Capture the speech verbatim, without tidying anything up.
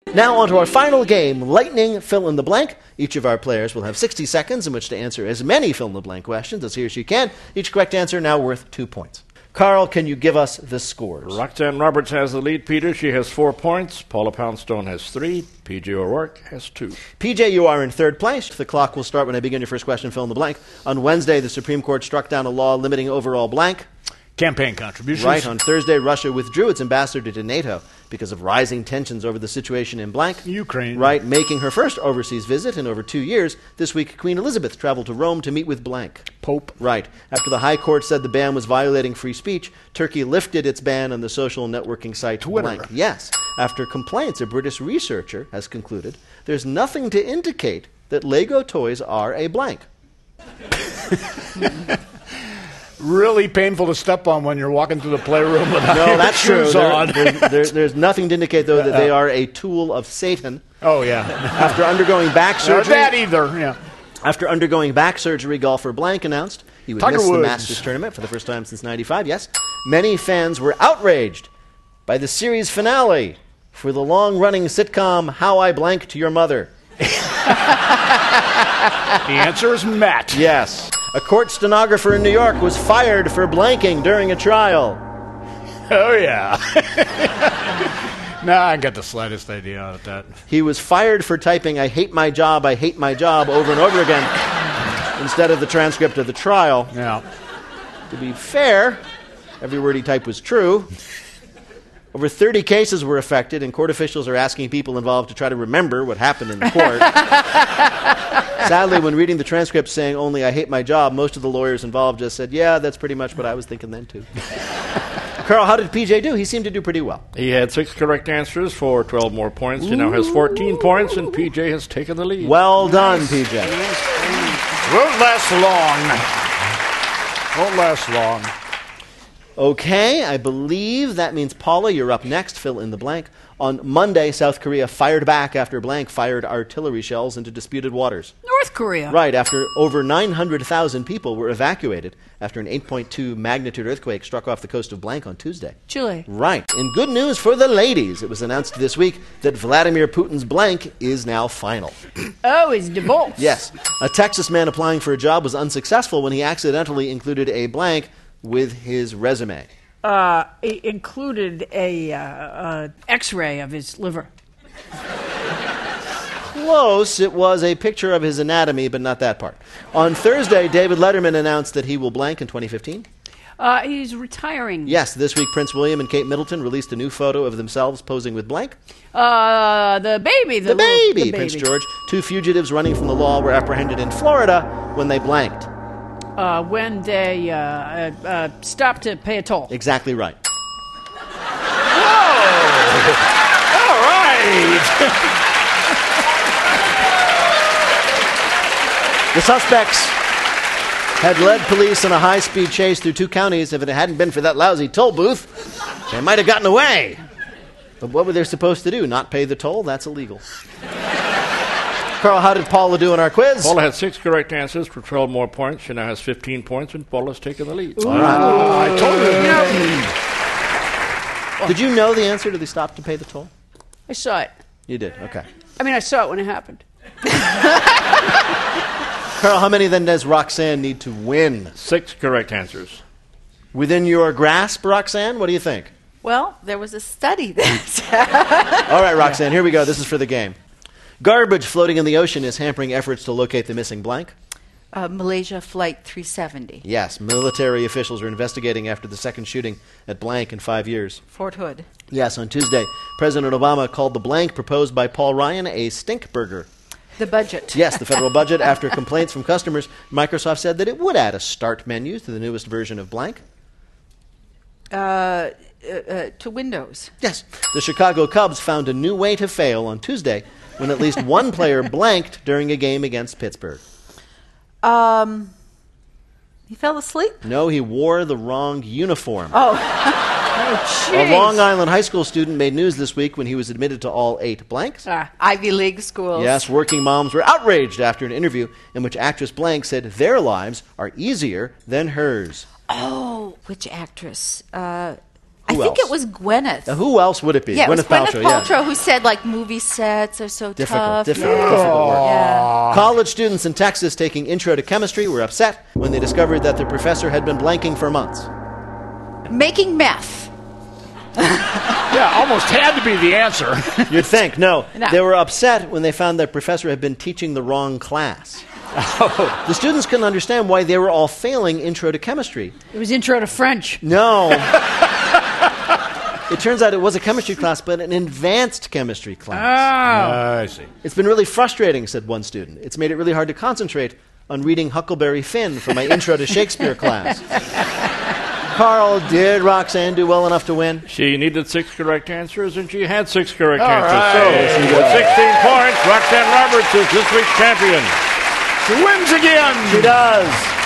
Now on to our final game, Lightning Fill in the Blank. Each of our players will have sixty seconds in which to answer as many fill-in-the-blank questions as he or she can. Each correct answer now worth two points. Carl, can you give us the scores? Roxanne Roberts has the lead, Peter. She has four points. Paula Poundstone has three. P J O'Rourke has two. P J, you are in third place. The clock will start when I begin your first question, fill in the blank. On Wednesday, the Supreme Court struck down a law limiting overall blank. Campaign contributions. Right. On Thursday, Russia withdrew its ambassador to NATO because of rising tensions over the situation in blank. Ukraine. Right. Making her first overseas visit in over two years, this week Queen Elizabeth traveled to Rome to meet with blank. Pope. Right. After the High Court said the ban was violating free speech, Turkey lifted its ban on the social networking site Twitter. blank. Yes. After complaints, a British researcher has concluded there's nothing to indicate that Lego toys are a blank. Really painful to step on when you're walking through the playroom without No, your that's true. shoes There, on. there's, there, there's nothing to indicate, though, that they are a tool of Satan. Oh, yeah. After undergoing back Not surgery, that either, yeah. after undergoing back surgery, golfer blank announced he would Tiger miss the Woods. Masters tournament for the first time since ninety-five. Yes, many fans were outraged by the series finale for the long-running sitcom How I Blanked Your Mother. The answer is Matt. Yes. A court stenographer in New York was fired for blanking during a trial. Oh, yeah. Nah, I got the slightest idea on that. He was fired for typing, "I hate my job, I hate my job," over and over again, instead of the transcript of the trial. Yeah. To be fair, every word he typed was true. Over thirty cases were affected, and court officials are asking people involved to try to remember what happened in the court. Sadly, when reading the transcript saying only "I hate my job," most of the lawyers involved just said, "Yeah, that's pretty much what I was thinking then, too." Carl, how did P J do? He seemed to do pretty well. He had six correct answers for twelve more points. He now has fourteen points, and P J has taken the lead. Well done, P J. Won't last long. Won't last long. Okay, I believe that means, Paula, you're up next. Fill in the blank. On Monday, South Korea fired back after blank fired artillery shells into disputed waters. North Korea. Right, after over nine hundred thousand people were evacuated after an eight point two magnitude earthquake struck off the coast of blank on Tuesday. Chile. Right. In good news for the ladies, it was announced this week that Vladimir Putin's blank is now final. Oh, he's divorced. Yes. A Texas man applying for a job was unsuccessful when he accidentally included a blank with his resume. Uh, it included a uh, uh, X-ray of his liver. Close. It was a picture of his anatomy, but not that part. On Thursday, David Letterman announced that he will blank in twenty fifteen. Uh, he's retiring. Yes, this week Prince William and Kate Middleton released a new photo of themselves posing with blank. Uh, the baby. The, The little- baby, the Prince George. Two fugitives running from the law were apprehended in Florida when they blanked. Uh, when they uh, uh, uh, stopped to pay a toll. Exactly right. All right. The suspects had led police in a high-speed chase through two counties. If it hadn't been for that lousy toll booth, they might have gotten away. But what were they supposed to do? Not pay the toll? That's illegal. Carl, how did Paula do in our quiz? Paula had six correct answers for twelve more points. She now has fifteen points, and Paula's taken the lead. All right. Oh, I told you. Did you know the answer to the stop to pay the toll? I saw it. You did, okay. I mean, I saw it when it happened. Carl, how many then does Roxanne need to win? Six correct answers. Within your grasp, Roxanne, what do you think? Well, there was a study that All right, Roxanne, here we go. This is for the game. Garbage floating in the ocean is hampering efforts to locate the missing blank. uh, Malaysia Flight three seventy, Yes, military officials are investigating after the second shooting at blank in five years. Fort Hood. Yes, on Tuesday, President Obama called the blank proposed by Paul Ryan a stink burger. The budget. Yes, the federal budget. After complaints from customers, Microsoft said that it would add a start menu to the newest version of blank. Uh, uh, uh, to Windows. Yes, the Chicago Cubs found a new way to fail on Tuesday when at least one player blanked during a game against Pittsburgh. Um, he fell asleep? No, he wore the wrong uniform. Oh. Oh, A jeez. Long Island high school student made news this week when he was admitted to all eight blanks. Ah, Ivy League schools. Yes, working moms were outraged after an interview in which actress blank said their lives are easier than hers. Oh, which actress? Uh, I Who think else? it was Gwyneth. Now, who else would it be? yeah, it was Gwyneth Paltrow. Paltrow, Yeah. who said like movie sets are so Difficult, tough. difficult, yeah. difficult work. Yeah. College students in Texas taking Intro to Chemistry were upset when they discovered that their professor had been blanking for months. Making meth. Yeah, almost had to be the answer. You'd think. No. No. They were upset when they found their professor had been teaching the wrong class. The students couldn't understand why they were all failing Intro to Chemistry. It was Intro to French. No. It turns out it was a chemistry class, but an advanced chemistry class. Oh. I see. It's been really frustrating, said one student. It's made it really hard to concentrate on reading Huckleberry Finn for my Intro to Shakespeare class. Carl, did Roxanne do well enough to win? She needed six correct answers, and she had six correct All answers. right. So, with sixteen points, Roxanne Roberts is this week's champion. She wins again. She does.